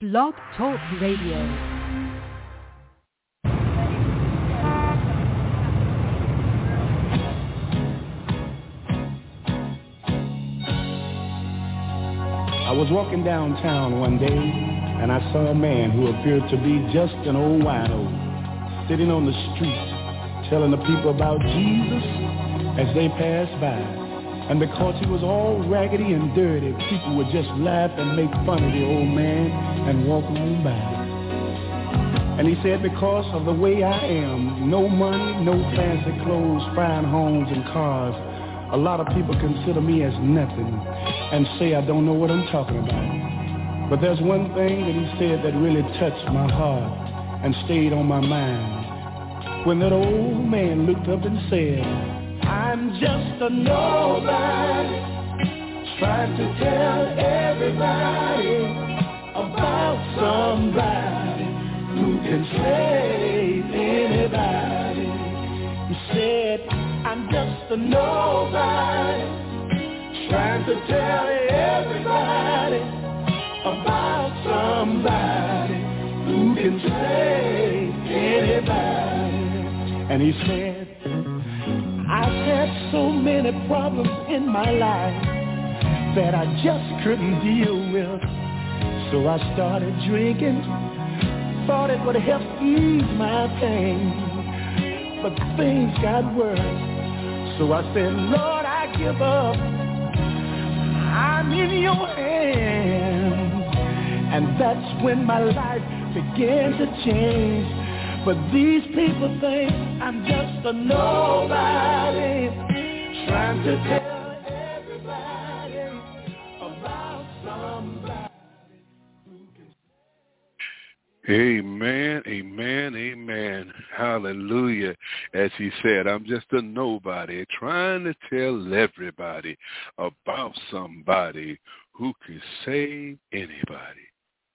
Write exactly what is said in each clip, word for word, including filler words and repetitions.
Blog Talk Radio. I was walking downtown one day, and I saw a man who appeared to be just an old wino, sitting on the street, telling the people about Jesus as they passed by. And because he was all raggedy and dirty, people would just laugh and make fun of the old man and walk on by. And he said, because of the way I am, no money, no fancy clothes, fine homes and cars, a lot of people consider me as nothing and say I don't know what I'm talking about. But there's one thing that he said that really touched my heart and stayed on my mind. When that old man looked up and said, I'm just a nobody, trying to tell everybody about somebody who can save anybody. He said, I'm just a nobody, trying to tell everybody about somebody who can save anybody. And he said, I've had so many problems in my life that I just couldn't deal with. So I started drinking, thought it would help ease my pain. But things got worse. So I said, Lord, I give up. I'm in your hands. And that's when my life began to change. But these people think I'm just a nobody, trying to tell everybody about somebody who can. Amen, amen, amen. Hallelujah. As he said, I'm just a nobody, trying to tell everybody about somebody who can save anybody.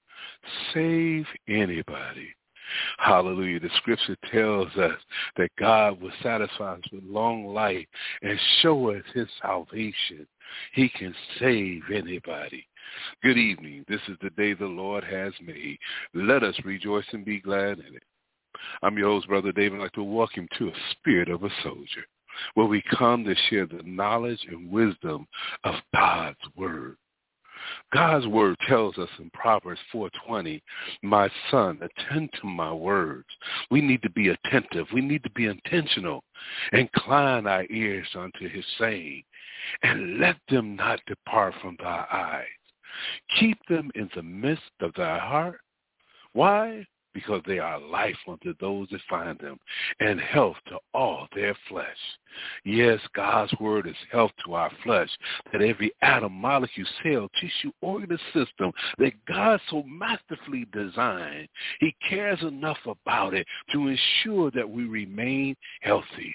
Save anybody. Hallelujah. The scripture tells us that God will satisfy us with long life and show us his salvation. He can save anybody. Good evening. This is the day the Lord has made. Let us rejoice and be glad in it. I'm your host, Brother David. I'd like to welcome you to a spirit of a soldier, where we come to share the knowledge and wisdom of God's word. God's word tells us in Proverbs four twenty, my son, attend to my words. We need to be attentive. We need to be intentional. Incline our ears unto his saying, and let them not depart from thy eyes. Keep them in the midst of thy heart. Why? Because they are life unto those that find them, and health to all their flesh. Yes, God's word is health to our flesh, that every atom, molecule, cell, tissue, organ, and system that God so masterfully designed, he cares enough about it to ensure that we remain healthy.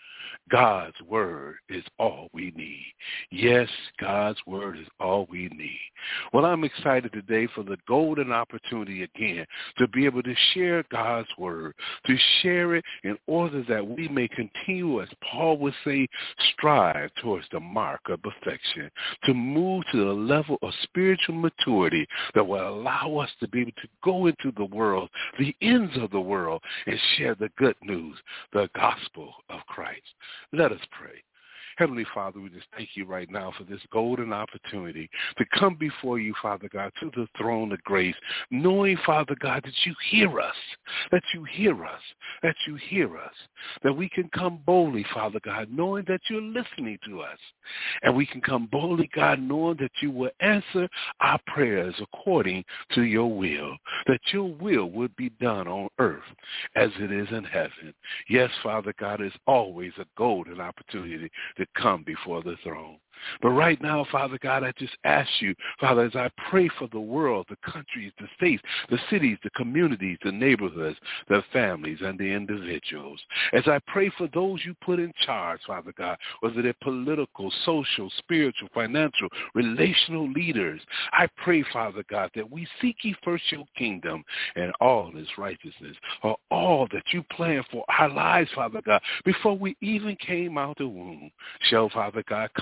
God's word is all we need. Yes, God's word is all we need. Well, I'm excited today for the golden opportunity again to be able to share God's word, to share it in order that we may continue, as Paul would say, strive towards the mark of perfection, to move to the level of spiritual maturity that will allow us to be able to go into the world, the ends of the world, and share the good news, the gospel of Christ. Let us pray. Heavenly Father, we just thank you right now for this golden opportunity to come before you, Father God, to the throne of grace, knowing, Father God, that you hear us, that you hear us, that you hear us, that we can come boldly, Father God, knowing that you're listening to us. And we can come boldly, God, knowing that you will answer our prayers according to your will, that your will would be done on earth as it is in heaven. Yes, Father God, it's always a golden opportunity to come before the throne. But right now, Father God, I just ask you, Father, as I pray for the world, the countries, the states, the cities, the communities, the neighborhoods, the families, and the individuals. As I pray for those you put in charge, Father God, whether they're political, social, spiritual, financial, relational leaders, I pray, Father God, that we seek ye first your kingdom and all its righteousness, or all that you plan for our lives, Father God, before we even came out of the womb, shall, Father God, come to pass.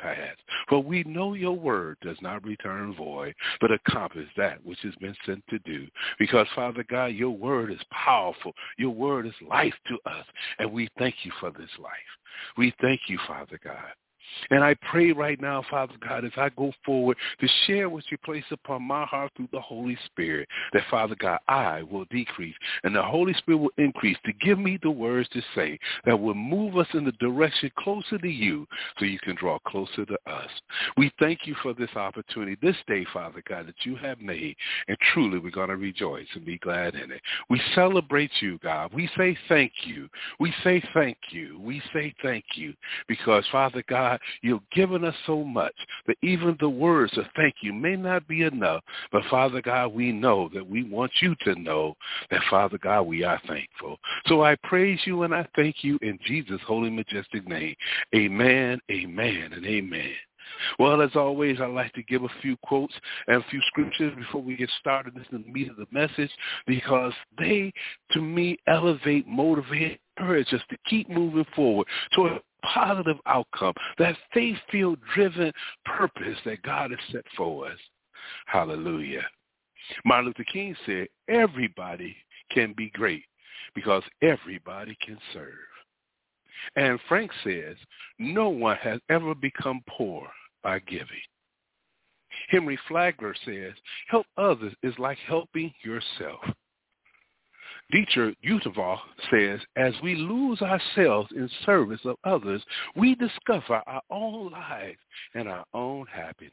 pass. For we know your word does not return void, but accomplish that which has been sent to do. Because, Father God, your word is powerful. Your word is life to us, and we thank you for this life. We thank you, Father God. And I pray right now, Father God, as I go forward to share what you place upon my heart through the Holy Spirit, that, Father God, I will decrease and the Holy Spirit will increase to give me the words to say that will move us in the direction closer to you so you can draw closer to us. We thank you for this opportunity this day, Father God, that you have made, and truly we're going to rejoice and be glad in it. We celebrate you, God. We say thank you. We say thank you. We say thank you because, Father God, you've given us so much that even the words of thank you may not be enough. But, Father God, we know that we want you to know that, Father God, we are thankful. So I praise you and I thank you in Jesus' holy, majestic name. Amen, amen, and amen. Well, as always, I'd like to give a few quotes and a few scriptures before we get started. This is the meat of the message because they, to me, elevate, motivate, encourage us to keep moving forward toward a positive outcome, that faith-filled, driven purpose that God has set for us. Hallelujah. Martin Luther King said, everybody can be great because everybody can serve. And Frank says, no one has ever become poor by giving. Henry Flagler says, help others is like helping yourself. Dietrich Utenval says, as we lose ourselves in service of others, we discover our own lives and our own happiness.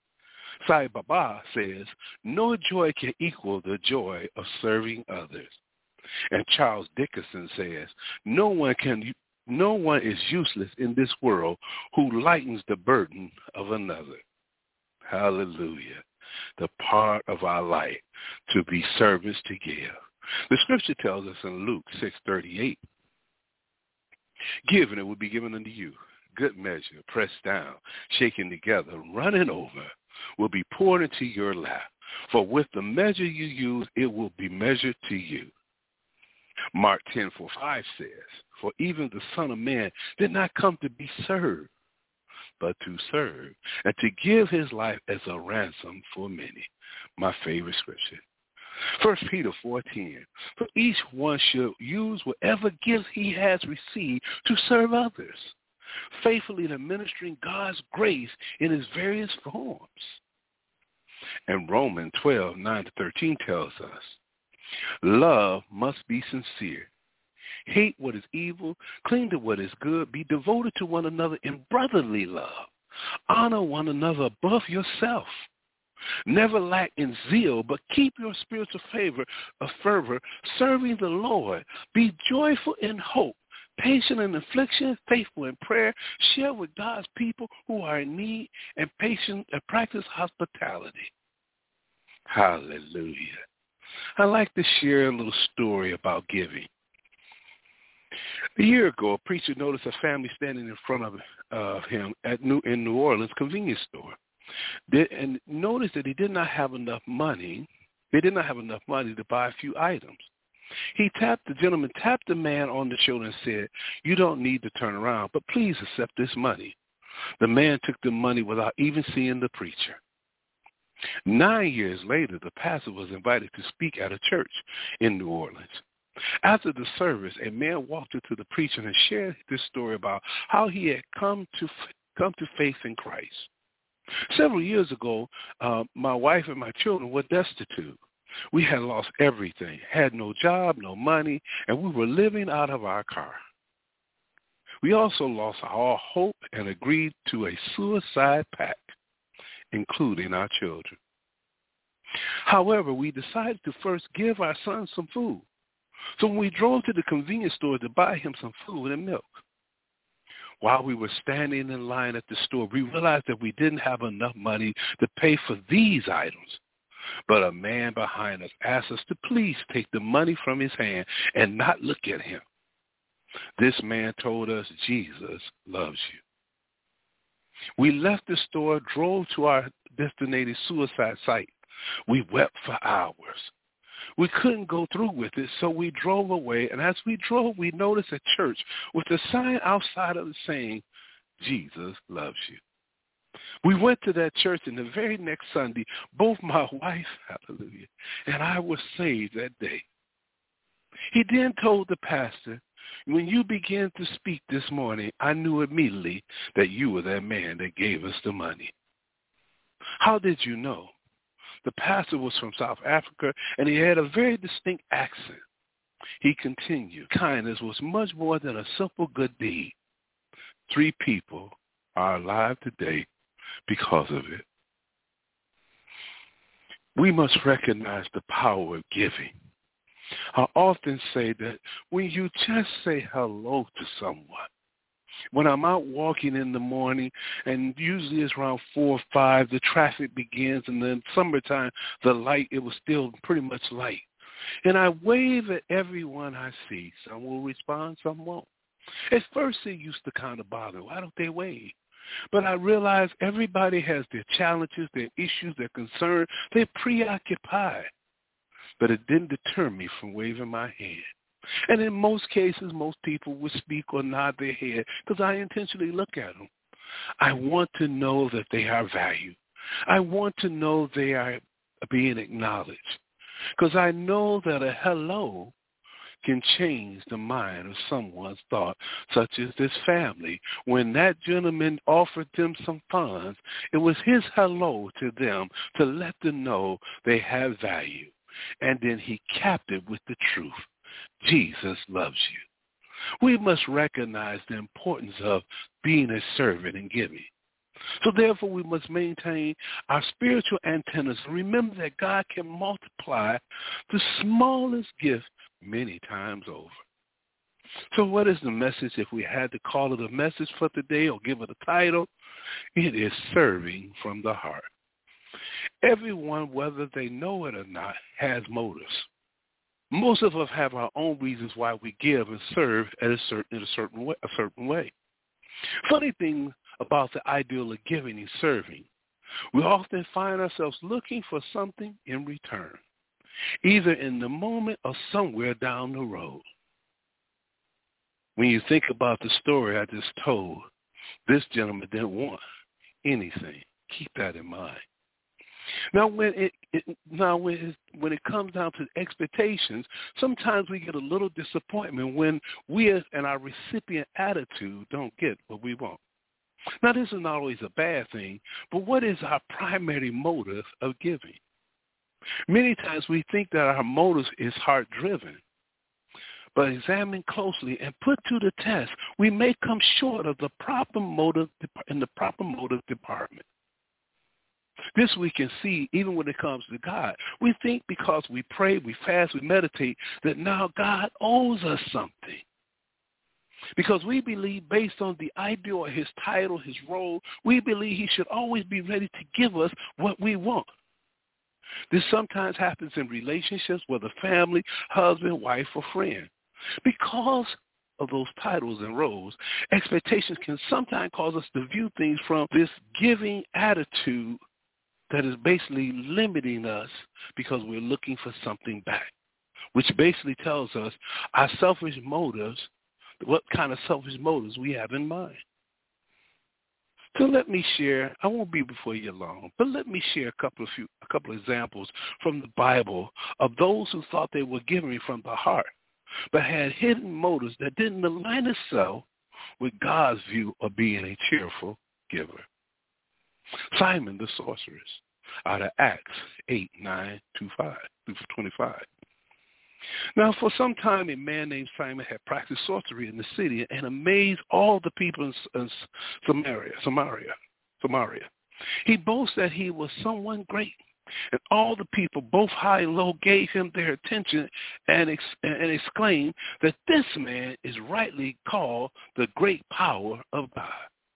Sai Baba says, no joy can equal the joy of serving others. And Charles Dickinson says, no one can No one is useless in this world who lightens the burden of another. Hallelujah. The part of our life to be service to give. The scripture tells us in Luke six thirty-eight, give and it will be given unto you. Good measure, pressed down, shaken together, running over, will be poured into your lap. For with the measure you use, it will be measured to you. Mark ten forty-five says, for even the Son of Man did not come to be served, but to serve, and to give his life as a ransom for many. My favorite scripture. First Peter four ten, for each one should use whatever gifts he has received to serve others, faithfully administering God's grace in its various forms. And Romans twelve nine to thirteen tells us, love must be sincere. Hate what is evil, cling to what is good, be devoted to one another in brotherly love. Honor one another above yourself. Never lack in zeal, but keep your spiritual favor, a fervor, serving the Lord. Be joyful in hope, patient in affliction, faithful in prayer. Share with God's people who are in need, and patient and practice hospitality. Hallelujah. I'd like to share a little story about giving. A year ago, a preacher noticed a family standing in front of uh, him at New, in New Orleans convenience store, did, and noticed that he did not have enough money. They did not have enough money to buy a few items. He tapped the gentleman, tapped the man on the shoulder and said, you don't need to turn around, but please accept this money. The man took the money without even seeing the preacher. Nine years later, the pastor was invited to speak at a church in New Orleans. After the service, a man walked into the preacher and shared this story about how he had come to come to faith in Christ. Several years ago, uh, my wife and my children were destitute. We had lost everything, had no job, no money, and we were living out of our car. We also lost our hope and agreed to a suicide pact, including our children. However, we decided to first give our son some food. So when we drove to the convenience store to buy him some food and milk, while we were standing in line at the store, we realized that we didn't have enough money to pay for these items. But a man behind us asked us to please take the money from his hand and not look at him. This man told us Jesus loves you. We left the store, drove to our designated suicide site. We wept for hours. We couldn't go through with it, so we drove away. And as we drove, we noticed a church with a sign outside of it saying, Jesus loves you. We went to that church, and the very next Sunday, both my wife, hallelujah, and I were saved that day. He then told the pastor, when you began to speak this morning, I knew immediately that you were that man that gave us the money. How did you know? The pastor was from South Africa, and he had a very distinct accent. He continued, kindness was much more than a simple good deed. Three people are alive today because of it. We must recognize the power of giving. I often say that when you just say hello to someone, when I'm out walking in the morning, and usually it's around four or five, the traffic begins, and then summertime, the light, it was still pretty much light. And I wave at everyone I see. Some will respond, some won't. At first, it used to kind of bother. Why don't they wave? But I realize everybody has their challenges, their issues, their concerns. They're preoccupied. But it didn't deter me from waving my hand. And in most cases, most people would speak or nod their head because I intentionally look at them. I want to know that they are valued. I want to know they are being acknowledged because I know that a hello can change the mind of someone's thought, such as this family. When that gentleman offered them some funds, it was his hello to them to let them know they have value. And then he capped it with the truth. Jesus loves you. We must recognize the importance of being a servant and giving. So therefore, we must maintain our spiritual antennas and remember that God can multiply the smallest gift many times over. So what is the message, if we had to call it a message for today or give it a title? It is serving from the heart. Everyone, whether they know it or not, has motives. Most of us have our own reasons why we give and serve at a certain, in a certain way, a certain way. Funny thing about the ideal of giving and serving, we often find ourselves looking for something in return, either in the moment or somewhere down the road. When you think about the story I just told, this gentleman didn't want anything. Keep that in mind. Now, when it, it now when it, when it comes down to expectations, sometimes we get a little disappointment when we and our recipient attitude don't get what we want. Now, this is not always a bad thing, but what is our primary motive of giving? Many times we think that our motive is heart-driven, but examine closely and put to the test, we may come short of the proper motive in the proper motive department. This we can see even when it comes to God. We think because we pray, we fast, we meditate, that now God owes us something. Because we believe based on the ideal of his title, his role, we believe he should always be ready to give us what we want. This sometimes happens in relationships, whether family, husband, wife, or friend. Because of those titles and roles, expectations can sometimes cause us to view things from this giving attitude that is basically limiting us because we're looking for something back, which basically tells us our selfish motives, what kind of selfish motives we have in mind. So let me share, I won't be before you long, but let me share a couple of few, a couple of examples from the Bible of those who thought they were giving from the heart, but had hidden motives that didn't align itself with God's view of being a cheerful giver. Simon the sorceress, out of Acts eight, nine, two, five, through twenty-five. Now, for some time, a man named Simon had practiced sorcery in the city and amazed all the people in Samaria. Samaria, Samaria. He boasted that he was someone great, and all the people, both high and low, gave him their attention and, ex- and exclaimed that this man is rightly called the great power of God.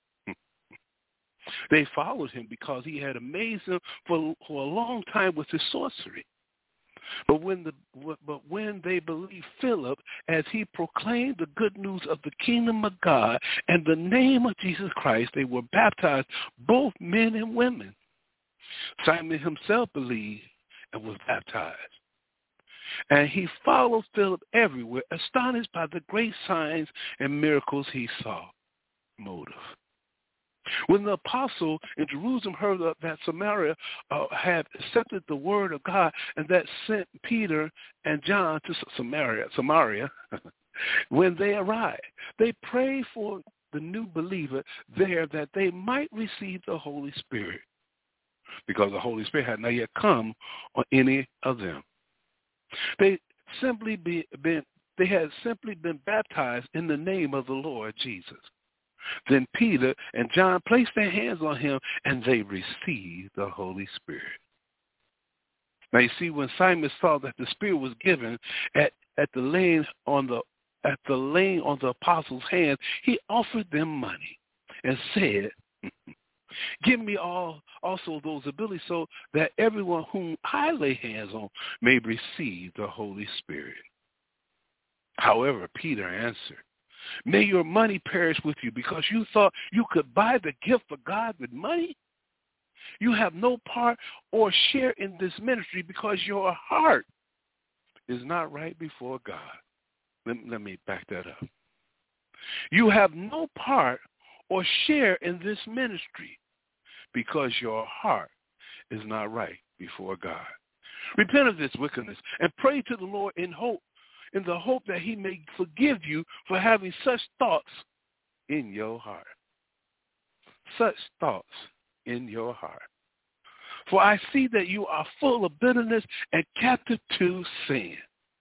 They followed him because he had amazed them for, for a long time with his sorcery. But when the but when they believed Philip as he proclaimed the good news of the kingdom of God and the name of Jesus Christ, they were baptized, both men and women. Simon himself believed and was baptized. And he followed Philip everywhere, astonished by the great signs and miracles he saw. Motive. When the apostle in Jerusalem heard that Samaria uh, had accepted the word of God and that sent Peter and John to Samaria, Samaria, when they arrived, they prayed for the new believer there that they might receive the Holy Spirit, because the Holy Spirit had not yet come on any of them. They simply be, been they had simply been baptized in the name of the Lord Jesus. Then Peter and John placed their hands on him, and they received the Holy Spirit. Now you see, when Simon saw that the Spirit was given at, at the laying on the at the laying on the apostles' hands, he offered them money and said, "Give me all also those abilities, so that everyone whom I lay hands on may receive the Holy Spirit." However, Peter answered, "May your money perish with you, because you thought you could buy the gift of God with money. You have no part or share in this ministry, because your heart is not right before God." Let, let me back that up. You have no part or share in this ministry, because your heart is not right before God. Repent of this wickedness and pray to the Lord in hope, in the hope that he may forgive you for having such thoughts in your heart. Such thoughts in your heart. For I see that you are full of bitterness and captive to sin.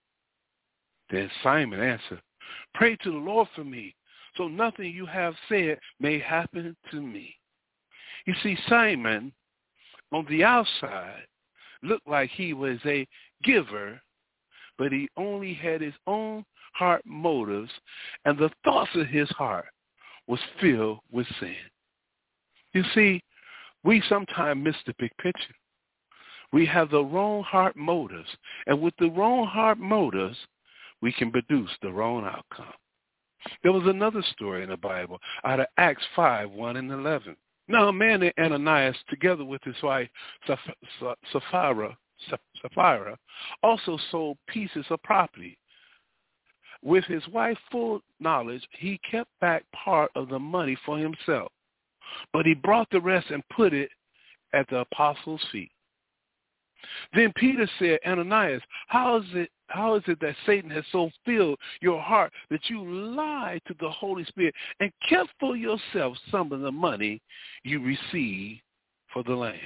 Then Simon answered, "Pray to the Lord for me, so nothing you have said may happen to me." You see, Simon, on the outside, looked like he was a giver, but he only had his own heart motives, and the thoughts of his heart was filled with sin. You see, we sometimes miss the big picture. We have the wrong heart motives, and with the wrong heart motives, we can produce the wrong outcome. There was another story in the Bible out of Acts five, one and eleven. Now a man named Ananias, together with his wife Sapphira, Sapphira, also sold pieces of property. With his wife's full knowledge, he kept back part of the money for himself, but he brought the rest and put it at the apostles' feet. Then Peter said, "Ananias, how is it how is it that Satan has so filled your heart that you lied to the Holy Spirit and kept for yourself some of the money you received for the land?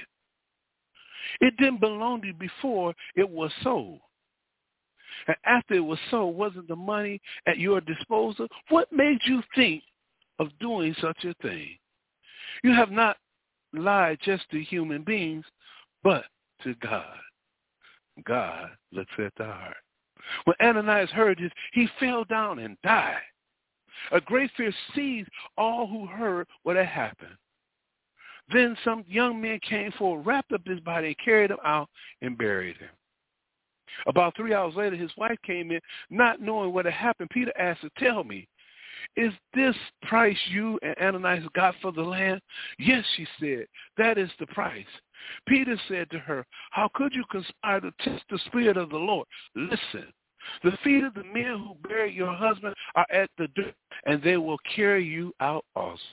It didn't belong to you before it was sold. And after it was sold, wasn't the money at your disposal? What made you think of doing such a thing? You have not lied just to human beings, but to God. God looks at the heart." When Ananias heard this, he fell down and died. A great fear seized all who heard what had happened. Then some young men came forward, wrapped up his body, and carried him out and buried him. About three hours later, his wife came in, not knowing what had happened. Peter asked her, "Tell me, is this price you and Ananias got for the land?" "Yes," she said, "that is the price." Peter said to her, "How could you conspire to test the Spirit of the Lord? Listen, the feet of the men who buried your husband are at the door, and they will carry you out also."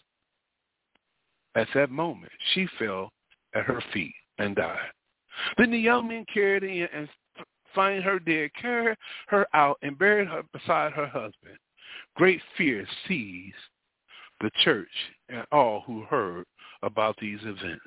At that moment, she fell at her feet and died. Then the young men carried her in and finding her dead, carried her out and buried her beside her husband. Great fear seized the church and all who heard about these events.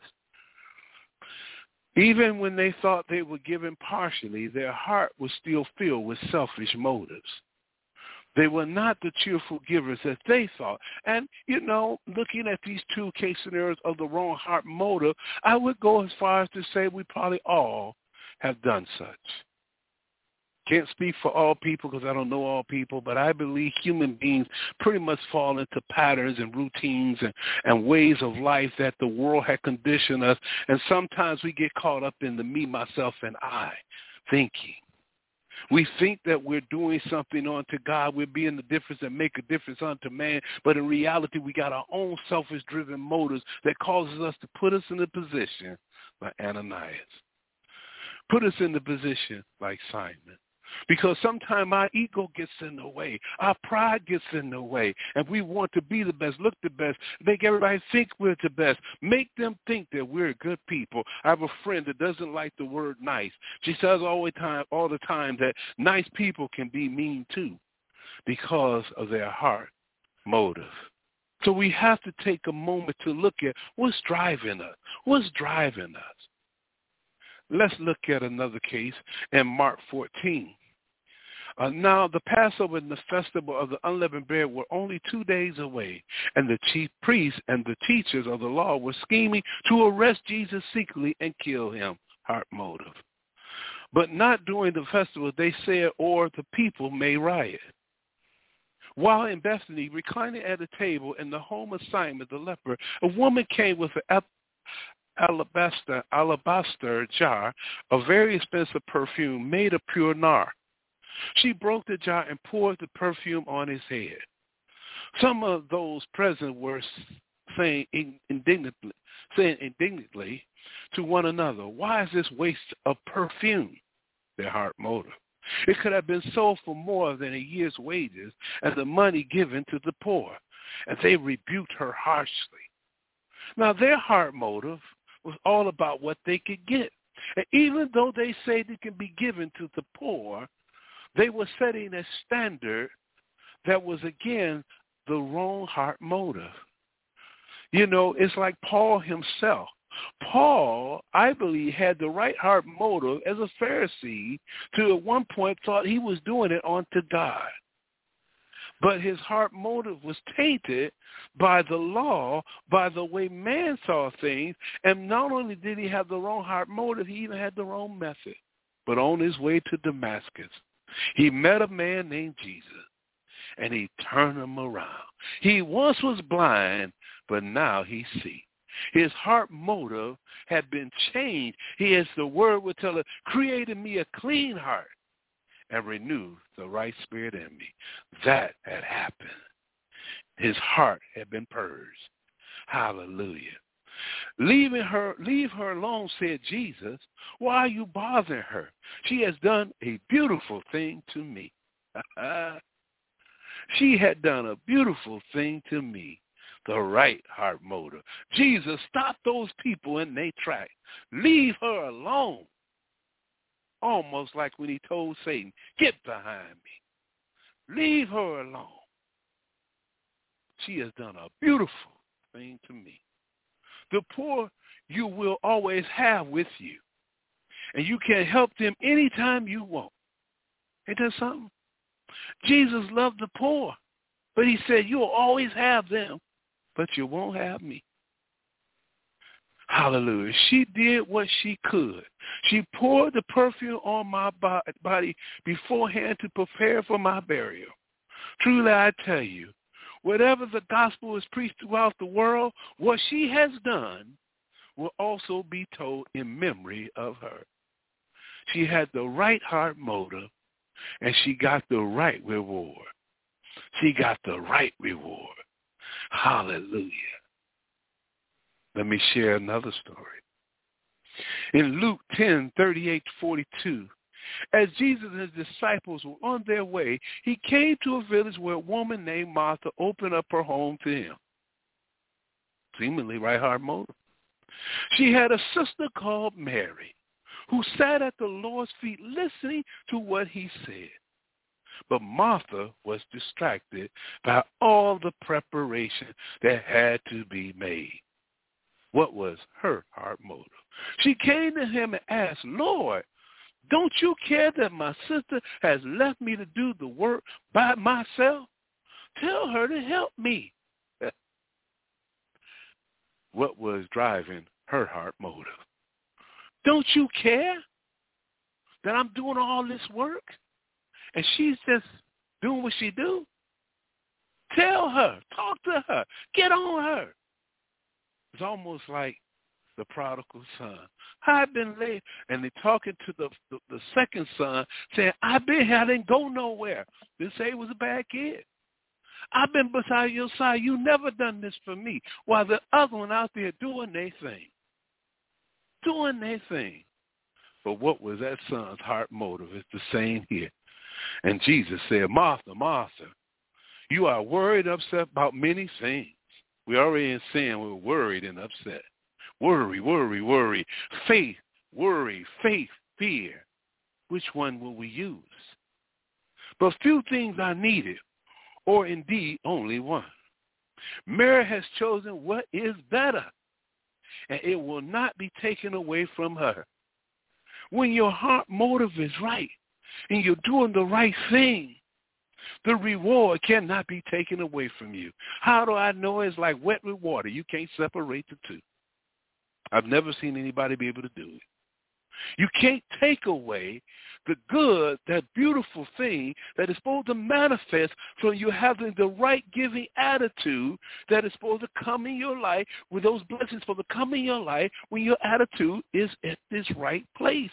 Even when they thought they were given partially, their heart was still filled with selfish motives. They were not the cheerful givers that they thought. And, you know, looking at these two case scenarios of the wrong heart motive, I would go as far as to say we probably all have done such. Can't speak for all people because I don't know all people, but I believe human beings pretty much fall into patterns and routines and, and ways of life that the world had conditioned us. And sometimes we get caught up in the me, myself, and I thinking. We think that we're doing something unto God. We're being the difference and make a difference unto man. But in reality, we got our own selfish-driven motives that causes us to put us in a position like Ananias. Put us in the position like Simon. Because sometimes our ego gets in the way. Our pride gets in the way. And we want to be the best, look the best, make everybody think we're the best, make them think that we're good people. I have a friend that doesn't like the word nice. She says all the time, all the time that nice people can be mean too because of their heart motive. So we have to take a moment to look at what's driving us. What's driving us? Let's look at another case in Mark fourteen. Uh, now, the Passover and the festival of the unleavened bread were only two days away, and the chief priests and the teachers of the law were scheming to arrest Jesus secretly and kill him, heart motive. But not during the festival, they said, or the people may riot. While in Bethany, reclining at a table in the home of Simon the leper, a woman came with an alabaster, alabaster jar of very expensive perfume made of pure nard. She broke the jar and poured the perfume on his head. Some of those present were saying indignantly, saying indignantly to one another, "Why is this waste of perfume?" Their heart motive. It could have been sold for more than a year's wages and the money given to the poor. And they rebuked her harshly. Now, their heart motive was all about what they could get. And even though they say they can be given to the poor, they were setting a standard that was, again, the wrong heart motive. You know, it's like Paul himself. Paul, I believe, had the right heart motive as a Pharisee to at one point thought he was doing it unto God. But his heart motive was tainted by the law, by the way man saw things. And not only did he have the wrong heart motive, he even had the wrong method. But on his way to Damascus, he met a man named Jesus, and he turned him around. He once was blind, but now he sees. His heart motive had been changed. He, as the word would tell us, created me a clean heart and renewed the right spirit in me. That had happened. His heart had been purged. Hallelujah. Leaving her, leave her alone, said Jesus. Why are you bothering her? She has done a beautiful thing to me. She had done a beautiful thing to me. The right heart motive. Jesus stopped those people in their track. Leave her alone. Almost like when he told Satan, get behind me. Leave her alone. She has done a beautiful thing to me. The poor you will always have with you. And you can help them anytime you want. Ain't that something? Jesus loved the poor. But he said, you'll always have them, but you won't have me. Hallelujah. She did what she could. She poured the perfume on my body beforehand to prepare for my burial. Truly, I tell you, whatever the gospel is preached throughout the world, what she has done will also be told in memory of her. She had the right heart motive, and she got the right reward. She got the right reward. Hallelujah. Let me share another story. In Luke ten, thirty-eight to forty-two, as Jesus and his disciples were on their way, he came to a village where a woman named Martha opened up her home to him. Seemingly right heart motive. She had a sister called Mary, who sat at the Lord's feet listening to what he said. But Martha was distracted by all the preparation that had to be made. What was her heart motive? She came to him and asked, Lord, don't you care that my sister has left me to do the work by myself? Tell her to help me. What was driving her heart motive? Don't you care that I'm doing all this work and she's just doing what she do? Tell her. Talk to her. Get on her. It's almost like the prodigal son. I've been late. And they're talking to the, the, the second son, saying, I've been here. I didn't go nowhere. Didn't say he was a bad kid. I've been beside your side. You never done this for me. While the other one out there doing their thing. Doing their thing. But what was that son's heart motive? It's the same here. And Jesus said, Martha, Martha, you are worried and upset about many things. We already in sin, we're worried and upset. Worry, worry, worry. Faith, worry, faith, fear. Which one will we use? But few things are needed, or indeed only one. Mary has chosen what is better, and it will not be taken away from her. When your heart motive is right and you're doing the right thing, the reward cannot be taken away from you. How do I know? It's like wet with water. You can't separate the two. I've never seen anybody be able to do it. You can't take away the good, that beautiful thing that is supposed to manifest from you having the right giving attitude that is supposed to come in your life, with those blessings supposed to come in your life when your attitude is at this right place.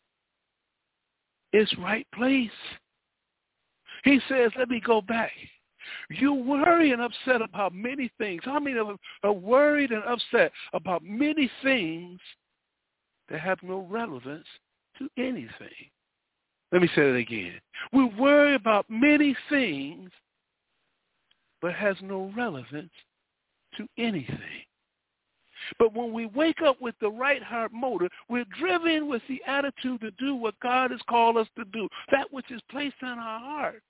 It's right place. He says, let me go back. You worry and upset about many things. How many of them are worried and upset about many things that have no relevance to anything? Let me say that again. We worry about many things, but has no relevance to anything. But when we wake up with the right heart motive, we're driven with the attitude to do what God has called us to do, that which is placed in our heart.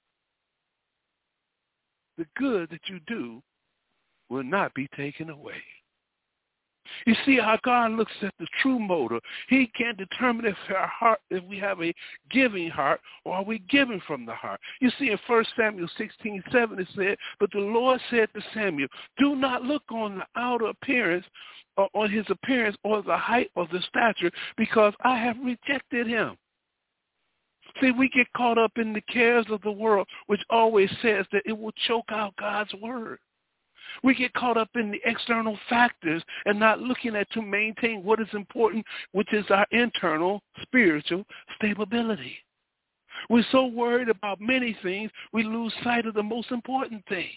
The good that you do will not be taken away. You see how God looks at the true motive. He can determine if our heart, if we have a giving heart, or are we giving from the heart. You see in First Samuel sixteen seven it said, but the Lord said to Samuel, do not look on the outer appearance, or on his appearance, or the height, or the stature, because I have rejected him. See, we get caught up in the cares of the world, which always says that it will choke out God's word. We get caught up in the external factors and not looking at to maintain what is important, which is our internal spiritual stability. We're so worried about many things, we lose sight of the most important thing.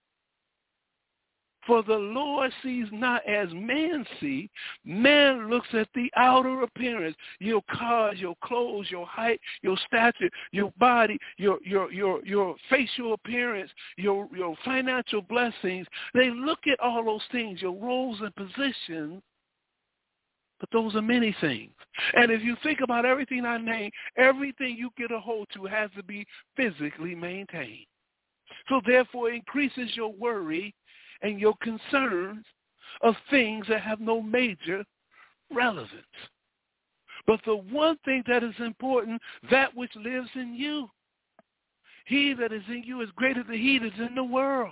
For the Lord sees not as man see. Man looks at the outer appearance, your cars, your clothes, your height, your stature, your body, your your your your facial appearance, your your financial blessings. They look at all those things, your roles and positions, but those are many things. And if you think about everything I named, everything you get a hold to has to be physically maintained. So therefore it increases your worry and your concerns of things that have no major relevance. But the one thing that is important, that which lives in you. He that is in you is greater than he that is in the world.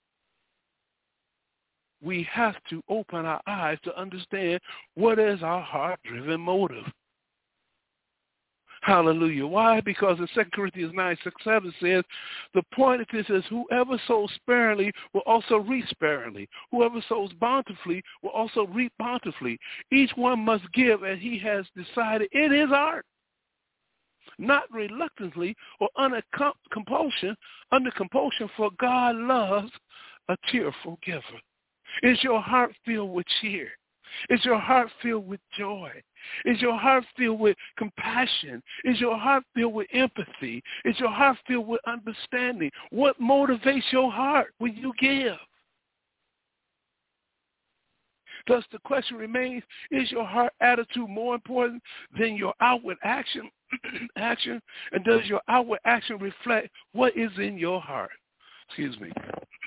We have to open our eyes to understand what is our heart-driven motive. Hallelujah. Why? Because in Second Corinthians nine, six, seven says, the point of this is whoever sows sparingly will also reap sparingly. Whoever sows bountifully will also reap bountifully. Each one must give as he has decided in his heart, not reluctantly or under compulsion, under compulsion, for God loves a cheerful giver. Is your heart filled with cheer? Is your heart filled with joy? Is your heart filled with compassion? Is your heart filled with empathy? Is your heart filled with understanding? What motivates your heart when you give? Thus the question remains, is your heart attitude more important than your outward action? action? And does your outward action reflect what is in your heart? Excuse me.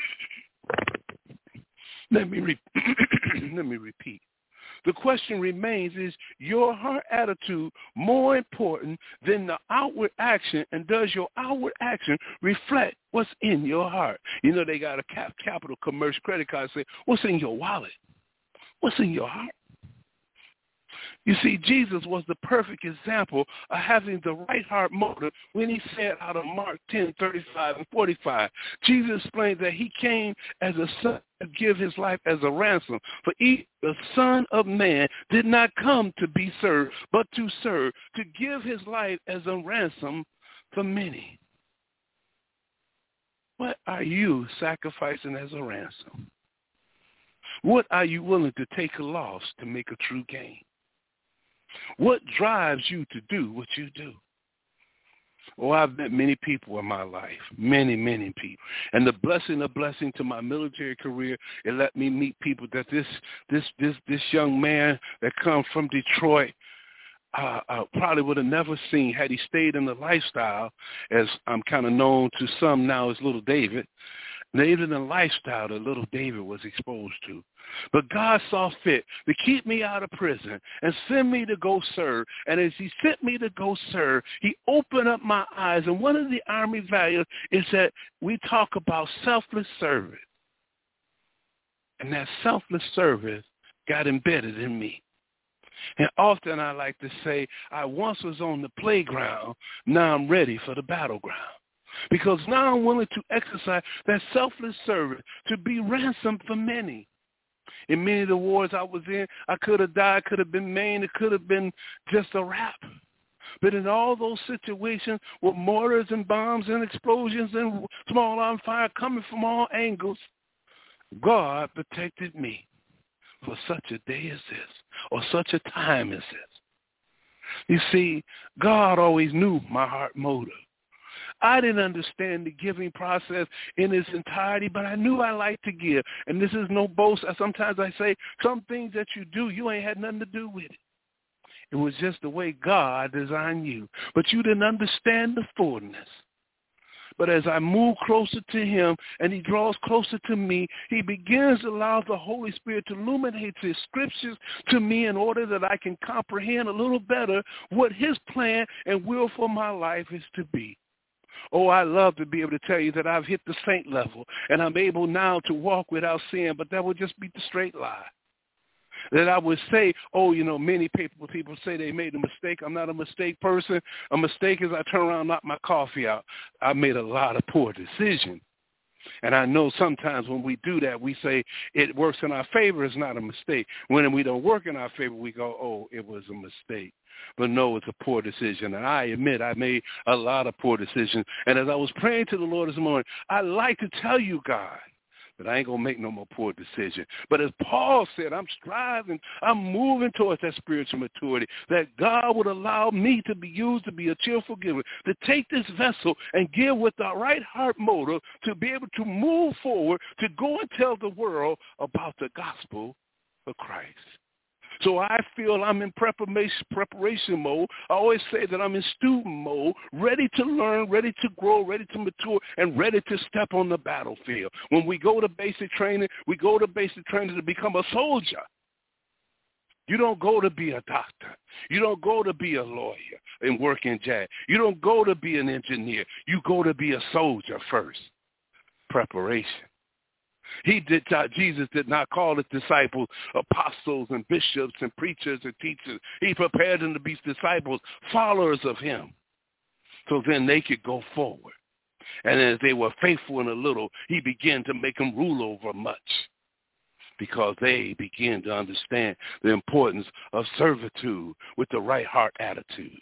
Let me re- let me repeat. The question remains, is your heart attitude more important than the outward action, and does your outward action reflect what's in your heart? You know, they got a cap, capital commercial credit card say, what's in your wallet? What's in your heart? You see, Jesus was the perfect example of having the right heart motive when he said out of Mark ten, thirty-five and forty-five. Jesus explained that he came as a son to give his life as a ransom. For he, the Son of Man, did not come to be served, but to serve, to give his life as a ransom for many. What are you sacrificing as a ransom? What are you willing to take a loss to make a true gain? What drives you to do what you do? Oh, I've met many people in my life, many, many people. And the blessing, the blessing to my military career, it let me meet people that this this this this young man that comes from Detroit uh, uh, probably would have never seen had he stayed in the lifestyle, as I'm kind of known to some now as Little David. Lived in the lifestyle that Little David was exposed to. But God saw fit to keep me out of prison and send me to go serve. And as he sent me to go serve, he opened up my eyes. And one of the Army values is that we talk about selfless service. And that selfless service got embedded in me. And often I like to say, I once was on the playground, now I'm ready for the battleground. Because now I'm willing to exercise that selfless service to be ransom for many. In many of the wars I was in, I could have died, could have been maimed, it could have been just a wrap. But in all those situations with mortars and bombs and explosions and small arm fire coming from all angles, God protected me for such a day as this, or such a time as this. You see, God always knew my heart motive. I didn't understand the giving process in its entirety, but I knew I liked to give. And this is no boast. Sometimes I say some things that you do, you ain't had nothing to do with it. It was just the way God designed you. But you didn't understand the fullness. But as I move closer to him and he draws closer to me, he begins to allow the Holy Spirit to illuminate his scriptures to me in order that I can comprehend a little better what his plan and will for my life is to be. Oh, I love to be able to tell you that I've hit the saint level and I'm able now to walk without sin, but that would just be the straight lie. That I would say, oh, you know, many people people say they made a mistake. I'm not a mistake person. A mistake is I turn around and knock my coffee out. I made a lot of poor decisions. And I know sometimes when we do that, we say it works in our favor. It's not a mistake. When we don't work in our favor, we go, oh, it was a mistake. But no, it's a poor decision. And I admit I made a lot of poor decisions. And as I was praying to the Lord this morning, I like to tell you, God, that I ain't going to make no more poor decisions. But as Paul said, I'm striving, I'm moving towards that spiritual maturity, that God would allow me to be used to be a cheerful giver, to take this vessel and give with the right heart motive to be able to move forward, to go and tell the world about the gospel of Christ. So I feel I'm in preparation, preparation mode. I always say that I'm in student mode, ready to learn, ready to grow, ready to mature, and ready to step on the battlefield. When we go to basic training, we go to basic training to become a soldier. You don't go to be a doctor. You don't go to be a lawyer and work in jail. You don't go to be an engineer. You go to be a soldier first. Preparation. He did not, Jesus did not call his disciples apostles and bishops and preachers and teachers. He prepared them to be disciples, followers of him, so then they could go forward. And as they were faithful in a little, he began to make them rule over much, because they began to understand the importance of servitude with the right heart attitude.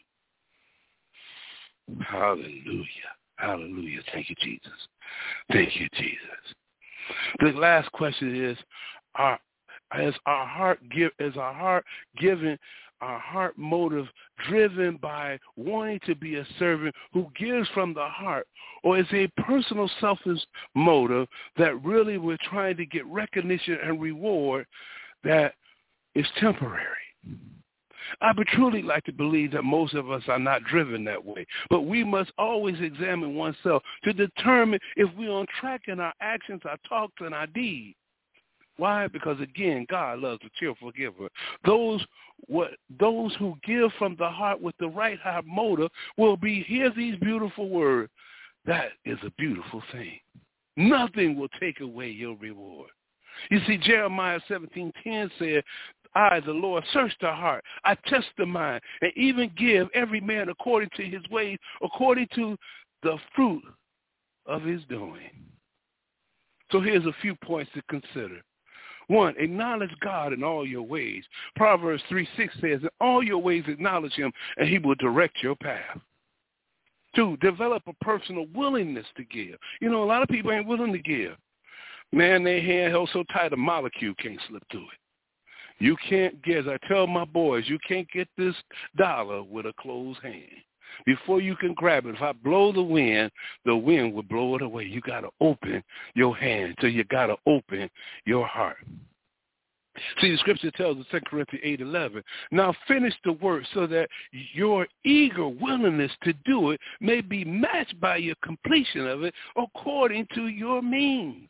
Hallelujah. Hallelujah. Thank you, Jesus. Thank you, Jesus. The last question is, are, is our heart give, is our heart given, our heart motive driven by wanting to be a servant who gives from the heart, or is it a personal selfish motive that really we're trying to get recognition and reward that is temporary? I would truly like to believe that most of us are not driven that way, but we must always examine oneself to determine if we're on track in our actions, our talks, and our deeds. Why? Because, again, God loves a cheerful giver. Those what those who give from the heart with the right heart motive will be, hear these beautiful words, that is a beautiful thing. Nothing will take away your reward. You see, Jeremiah seventeen ten said, I, the Lord, search the heart. I test the mind, and even give every man according to his ways, according to the fruit of his doing. So here's a few points to consider. One, acknowledge God in all your ways. Proverbs three six says, in all your ways acknowledge him, and he will direct your path. Two, develop a personal willingness to give. You know, a lot of people ain't willing to give. Man, their hand held so tight a molecule can't slip through it. You can't get, as I tell my boys, you can't get this dollar with a closed hand. Before you can grab it, if I blow the wind, the wind will blow it away. You got to open your hand. So you got to open your heart. See, the scripture tells us, Second Corinthians eight eleven, now finish the work so that your eager willingness to do it may be matched by your completion of it according to your means.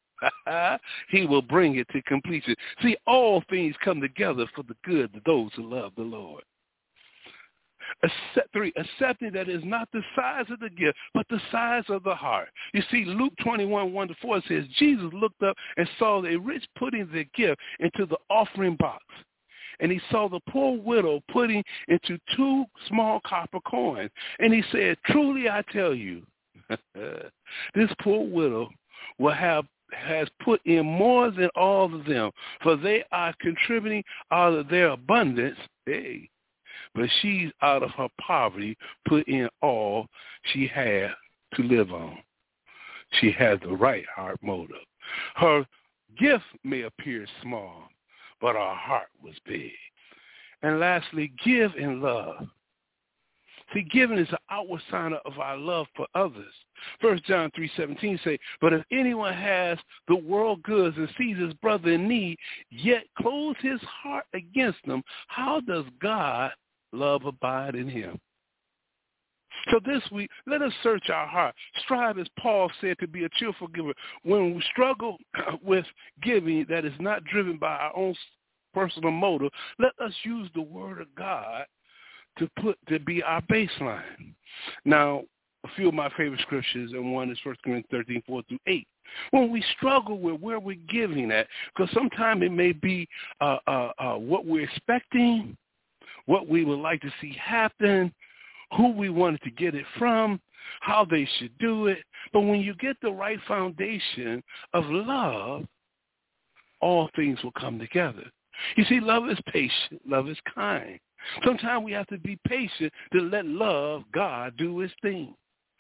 He will bring it to completion. See, all things come together for the good of those who love the Lord. Accept, three, accepting that is not the size of the gift, but the size of the heart. You see, Luke twenty-one, one to four says, Jesus looked up and saw a rich putting the gift into the offering box. And he saw the poor widow putting into two small copper coins. And he said, truly I tell you, this poor widow will have has put in more than all of them, for they are contributing out of their abundance. Hey. But she's out of her poverty put in all she had to live on. She has the right heart motive. Her gift may appear small, but her heart was big. And lastly, give in love. See, giving is an outward sign of our love for others. First John three seventeen say, but if anyone has the world goods and sees his brother in need, yet close his heart against them, how does God love abide in him? So this week, let us search our heart. Strive, as Paul said, to be a cheerful giver. When we struggle with giving that is not driven by our own personal motive, let us use the word of God to put to be our baseline. Now, a few of my favorite scriptures, and one is First Corinthians thirteen, four through eight. When we struggle with where we're giving at, because sometimes it may be uh, uh, uh, what we're expecting, what we would like to see happen, who we wanted to get it from, how they should do it. But when you get the right foundation of love, all things will come together. You see, love is patient. Love is kind. Sometimes we have to be patient to let love, God, do his thing.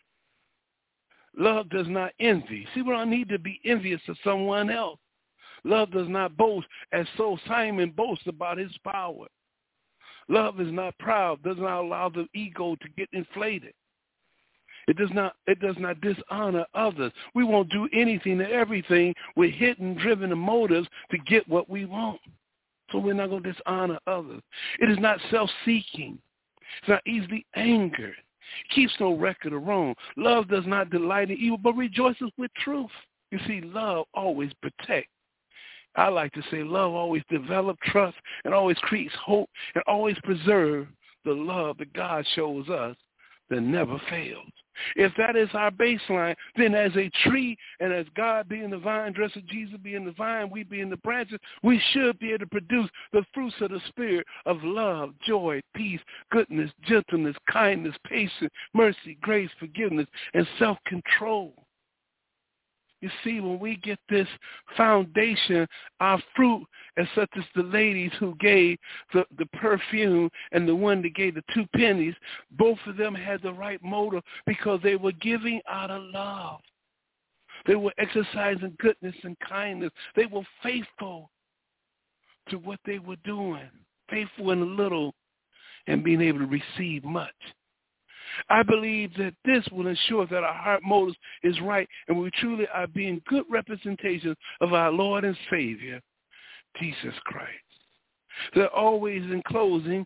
Love does not envy. See, we don't need to be envious of someone else. Love does not boast, as so Simon boasts about his power. Love is not proud, does not allow the ego to get inflated. It does not it does not dishonor others. We won't do anything and everything with hidden, driven motives to get what we want. So we're not going to dishonor others. It is not self-seeking. It's not easily angered. It keeps no record of wrong. Love does not delight in evil, but rejoices with truth. You see, love always protects. I like to say love always develops trust and always creates hope and always preserves the love that God shows us that never fails. If that is our baseline, then as a tree and as God being the vine dresser, Jesus being the vine, we being the branches, we should be able to produce the fruits of the Spirit of love, joy, peace, goodness, gentleness, kindness, patience, mercy, grace, forgiveness, and self-control. You see, when we get this foundation, our fruit, as such as the ladies who gave the, the perfume and the one that gave the two pennies, both of them had the right motive because they were giving out of love. They were exercising goodness and kindness. They were faithful to what they were doing, faithful in a little and being able to receive much. I believe that this will ensure that our heart motives is right and we truly are being good representations of our Lord and Savior, Jesus Christ. That always in closing,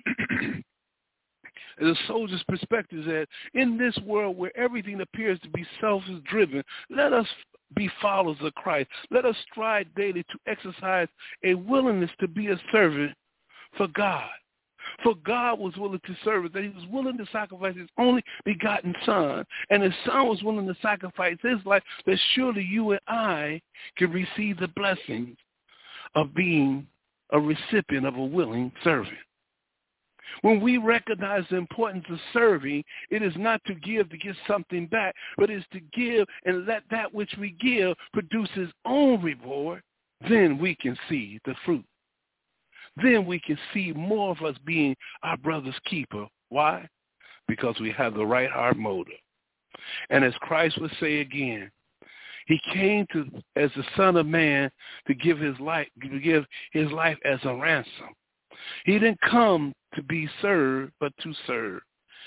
the soldier's perspective is that in this world where everything appears to be self-driven, let us be followers of Christ. Let us strive daily to exercise a willingness to be a servant for God. For God was willing to serve us, that he was willing to sacrifice his only begotten son, and his son was willing to sacrifice his life, that surely you and I can receive the blessings of being a recipient of a willing servant. When we recognize the importance of serving, it is not to give to get something back, but it is to give and let that which we give produce its own reward. Then we can see the fruit. Then we can see more of us being our brother's keeper. Why? Because we have the right heart motive. And as Christ would say again, he came to as the Son of Man to give his life, to give his life as a ransom. He didn't come to be served, but to serve.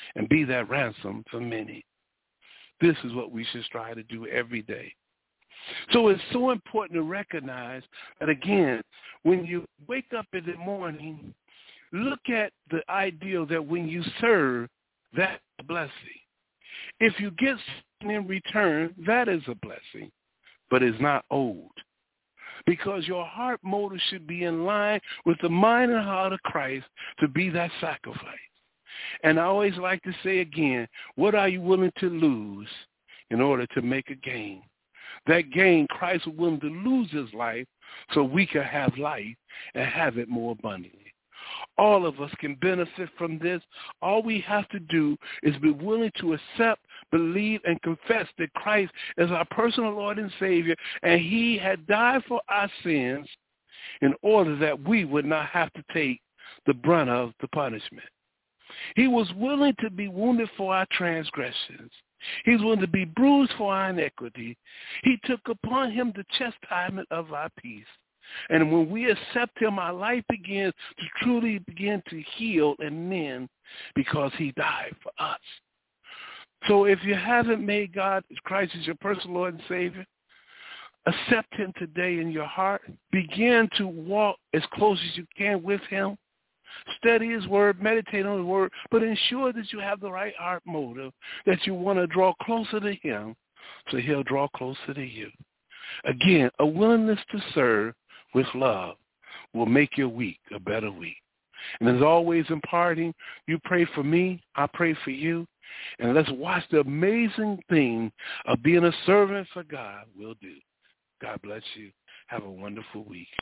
and be that ransom for many. This is what we should strive to do every day. So it's so important to recognize that, again, when you wake up in the morning, look at the ideal that when you serve, that's a blessing. If you get something in return, that is a blessing, but it's not owed. Because your heart motive should be in line with the mind and heart of Christ to be that sacrifice. And I always like to say again, what are you willing to lose in order to make a gain? That gain, Christ was willing to lose his life so we can have life and have it more abundantly. All of us can benefit from this. All we have to do is be willing to accept, believe, and confess that Christ is our personal Lord and Savior, and he had died for our sins in order that we would not have to take the brunt of the punishment. He was willing to be wounded for our transgressions. He was willing to be bruised for our iniquity. He took upon him the chastisement of our peace. And when we accept him, our life begins to truly begin to heal and mend because he died for us. So if you haven't made God, Christ as your personal Lord and Savior, accept him today in your heart. Begin to walk as close as you can with him. Study his word, meditate on his word, but ensure that you have the right heart motive, that you want to draw closer to him so he'll draw closer to you. Again, a willingness to serve with love will make your week a better week. And as always in parting, you pray for me, I pray for you, and let's watch the amazing thing of being a servant for God will do. God bless you. Have a wonderful week.